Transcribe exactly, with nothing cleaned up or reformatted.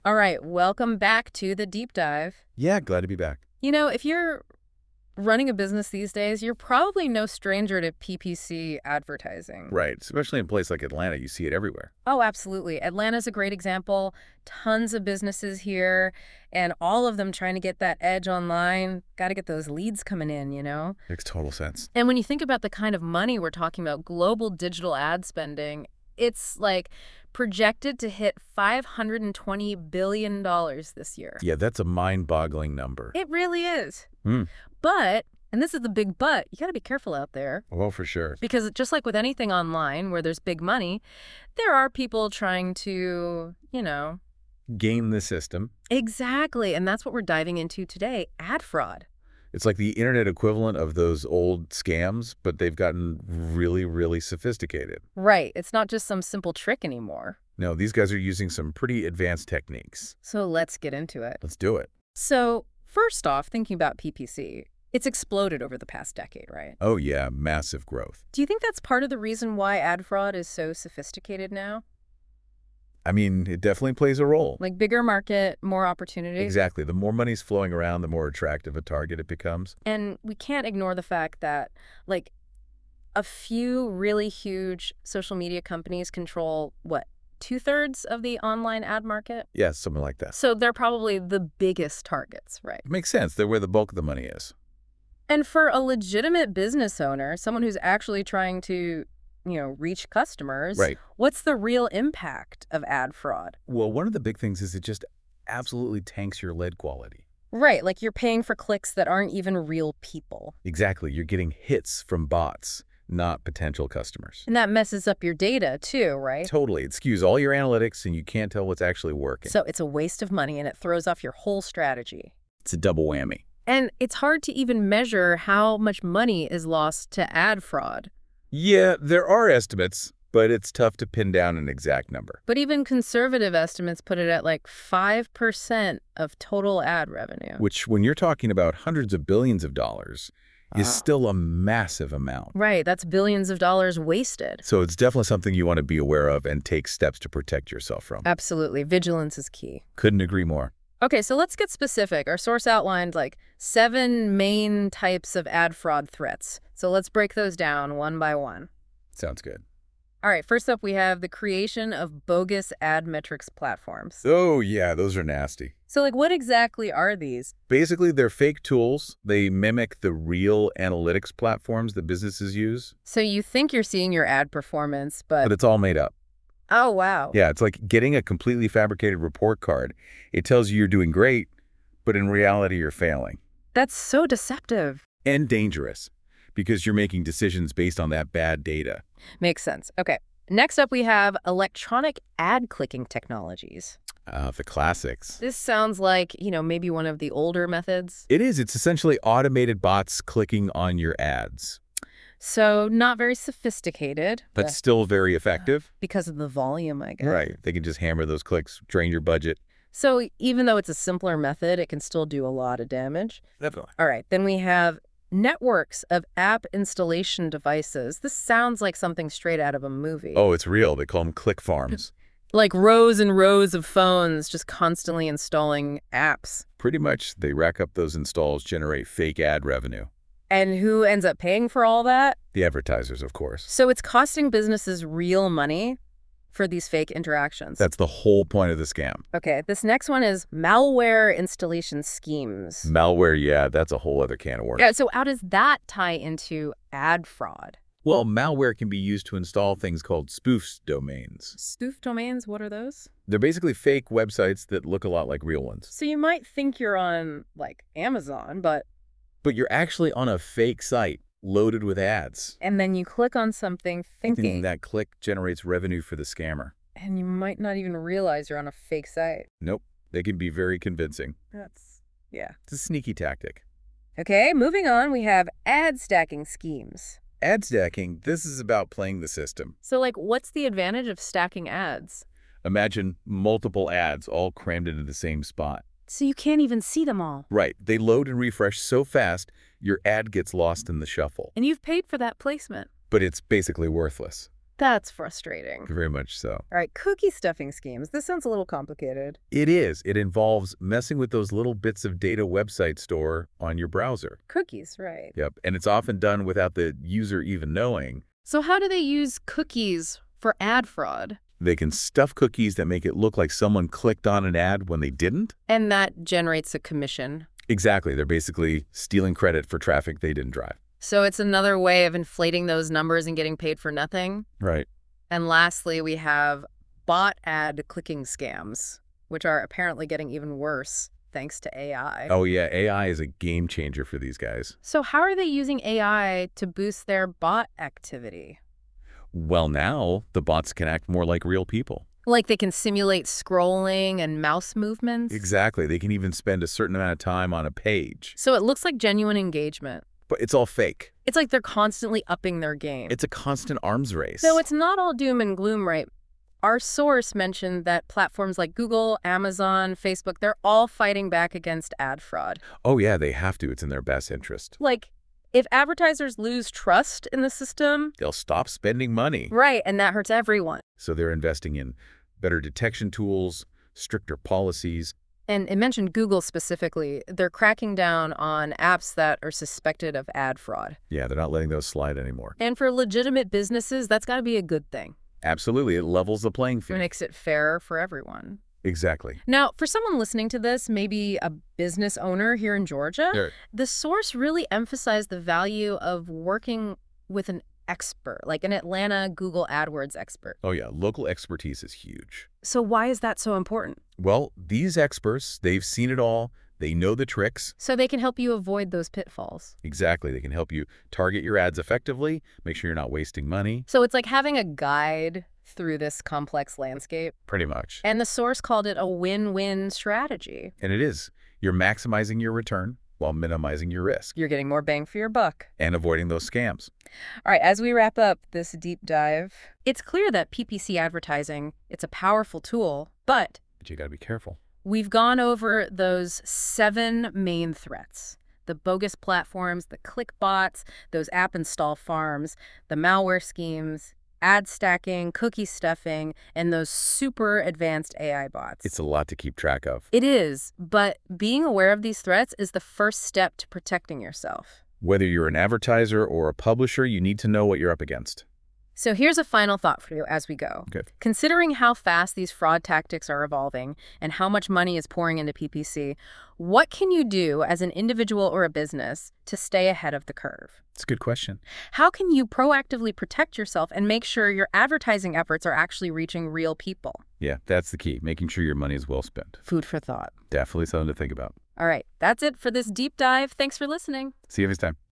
All right, welcome back to the deep dive. Yeah, glad to be back. You know, if you're running a business these days, you're probably no stranger to P P C advertising. Right, especially in a place like Atlanta, you see it everywhere. Oh, absolutely. Atlanta's a great example. Tons of businesses here, and all of them trying to get that edge online. Got to get those leads coming in, you know? Makes total sense. And when you think about the kind of money we're talking about, global digital ad spending, it's like projected to hit five hundred twenty billion dollars this year. Yeah, that's a mind-boggling number. It really is. Hmm. But, and this is the big but, you got to be careful out there. Well, for sure. Because just like with anything online where there's big money, there are people trying to, you know. Game the system. Exactly. And that's what we're diving into today, ad fraud. It's like the internet equivalent of those old scams, but they've gotten really, really sophisticated. Right. It's not just some simple trick anymore. No, these guys are using some pretty advanced techniques. So let's get into it. Let's do it. So first off, thinking about P P C, it's exploded over the past decade, right? Oh, yeah, massive growth. Do you think that's part of the reason why ad fraud is so sophisticated now? I mean, it definitely plays a role. Like bigger market, more opportunity? Exactly. The more money's flowing around, the more attractive a target it becomes. And we can't ignore the fact that, like, a few really huge social media companies control, what, two-thirds of the online ad market? Yeah, something like that. So they're probably the biggest targets, right? Makes sense. They're where the bulk of the money is. And for a legitimate business owner, someone who's actually trying to, you know, reach customers, Right. What's the real impact of ad fraud? Well, one of the big things is it just absolutely tanks your lead quality. Right, like you're paying for clicks that aren't even real people. Exactly. You're getting hits from bots, not potential customers. And that messes up your data too, right? Totally. It skews all your analytics and you can't tell what's actually working. So it's a waste of money and it throws off your whole strategy. It's a double whammy. And it's hard to even measure how much money is lost to ad fraud. Yeah, there are estimates, but it's tough to pin down an exact number. But even conservative estimates put it at like five percent of total ad revenue. Which, when you're talking about hundreds of billions of dollars, is Wow. still a massive amount. Right, that's billions of dollars wasted. So it's definitely something you want to be aware of and take steps to protect yourself from. Absolutely, vigilance is key. Couldn't agree more. Okay, so let's get specific. Our source outlined like seven main types of ad fraud threats. So let's break those down one by one. Sounds good. All right, first up, we have the creation of bogus ad metrics platforms. Oh, yeah, those are nasty. So, like, what exactly are these? Basically, they're fake tools. They mimic the real analytics platforms that businesses use, So you think you're seeing your ad performance, but... but it's all made up. Oh, wow. Yeah, it's like getting a completely fabricated report card. It tells you you're doing great, but in reality, you're failing. That's so deceptive. And dangerous, because you're making decisions based on that bad data. Makes sense. Okay. Next up, we have electronic ad clicking technologies. Uh, the classics. This sounds like, you know, maybe one of the older methods. It is. It's essentially automated bots clicking on your ads, So not very sophisticated. but uh, still very effective. because of the volume, I guess. Right. They can just hammer those clicks, drain your budget. So even though it's a simpler method, it can still do a lot of damage. Definitely. All right. Then we have networks of app installation devices. This sounds like something straight out of a movie. Oh, it's real. They call them click farms. Like rows and rows of phones just constantly installing apps. Pretty much, they rack up those installs, generate fake ad revenue. And who ends up paying for all that? The advertisers, of course. So it's costing businesses real money for these fake interactions. That's the whole point of the scam. Okay, this next one is malware installation schemes. Malware, yeah, that's a whole other can of worms. Yeah, so how does that tie into ad fraud? Well, malware can be used to install things called spoof domains. Spoof domains, what are those? They're basically fake websites that look a lot like real ones. So you might think you're on, like, Amazon, but... But you're actually on a fake site loaded with ads. And then you click on something thinking... Thinking that click generates revenue for the scammer. And you might not even realize you're on a fake site. Nope. They can be very convincing. That's... yeah. It's a sneaky tactic. Okay, moving on, we have ad stacking schemes. Ad stacking, this is about playing the system. So, like, what's the advantage of stacking ads? Imagine multiple ads all crammed into the same spot. So you can't even see them all. Right. They load and refresh so fast, your ad gets lost in the shuffle. And you've paid for that placement. But it's basically worthless. That's frustrating. Very much so. All right, cookie stuffing schemes. This sounds a little complicated. It is. It involves messing with those little bits of data websites store on your browser. Cookies, right. Yep. And it's often done without the user even knowing. So how do they use cookies for ad fraud? They can stuff cookies that make it look like someone clicked on an ad when they didn't. And that generates a commission. Exactly. They're basically stealing credit for traffic they didn't drive. So it's another way of inflating those numbers and getting paid for nothing. Right. And lastly, we have bot ad clicking scams, which are apparently getting even worse thanks to A I. Oh, yeah. A I is a game changer for these guys. So how are they using A I to boost their bot activity? Well, now the bots can act more like real people. Like they can simulate scrolling and mouse movements? Exactly. They can even spend a certain amount of time on a page. So it looks like genuine engagement. But it's all fake. It's like they're constantly upping their game. It's a constant arms race. So it's not all doom and gloom, right? Our source mentioned that platforms like Google, Amazon, Facebook, they're all fighting back against ad fraud. Oh, yeah, they have to. It's in their best interest. Like, if advertisers lose trust in the system... They'll stop spending money. Right, and that hurts everyone. So they're investing in better detection tools, stricter policies. And it mentioned Google specifically. They're cracking down on apps that are suspected of ad fraud. Yeah, they're not letting those slide anymore. And for legitimate businesses, that's got to be a good thing. Absolutely. It levels the playing It field. makes it fairer for everyone. Exactly. Now, for someone listening to this, maybe a business owner here in Georgia, Sure. the source really emphasized the value of working with an expert, like an Atlanta Google AdWords expert. Oh, yeah. Local expertise is huge. So why is that so important? Well, these experts, they've seen it all. They know the tricks. So they can help you avoid those pitfalls. Exactly. They can help you target your ads effectively, make sure you're not wasting money. So it's like having a guide through this complex landscape. Pretty much. And the source called it a win-win strategy. And it is. You're maximizing your return while minimizing your risk You're getting more bang for your buck. and avoiding those scams. All right, as we wrap up this deep dive, it's clear that P P C advertising, it's a powerful tool, but But you got to be careful. we've gone over those seven main threats. The bogus platforms, the click bots, those app install farms, the malware schemes, ad stacking, cookie stuffing, and those super advanced A I bots. It's a lot to keep track of. It is, but being aware of these threats is the first step to protecting yourself. Whether you're an advertiser or a publisher, you need to know what you're up against. So here's a final thought for you as we go. Okay. Considering how fast these fraud tactics are evolving and how much money is pouring into P P C, what can you do as an individual or a business to stay ahead of the curve? It's a good question. How can you proactively protect yourself and make sure your advertising efforts are actually reaching real people? Yeah, that's the key, making sure your money is well spent. Food for thought. Definitely something to think about. All right, that's it for this deep dive. Thanks for listening. See you next time.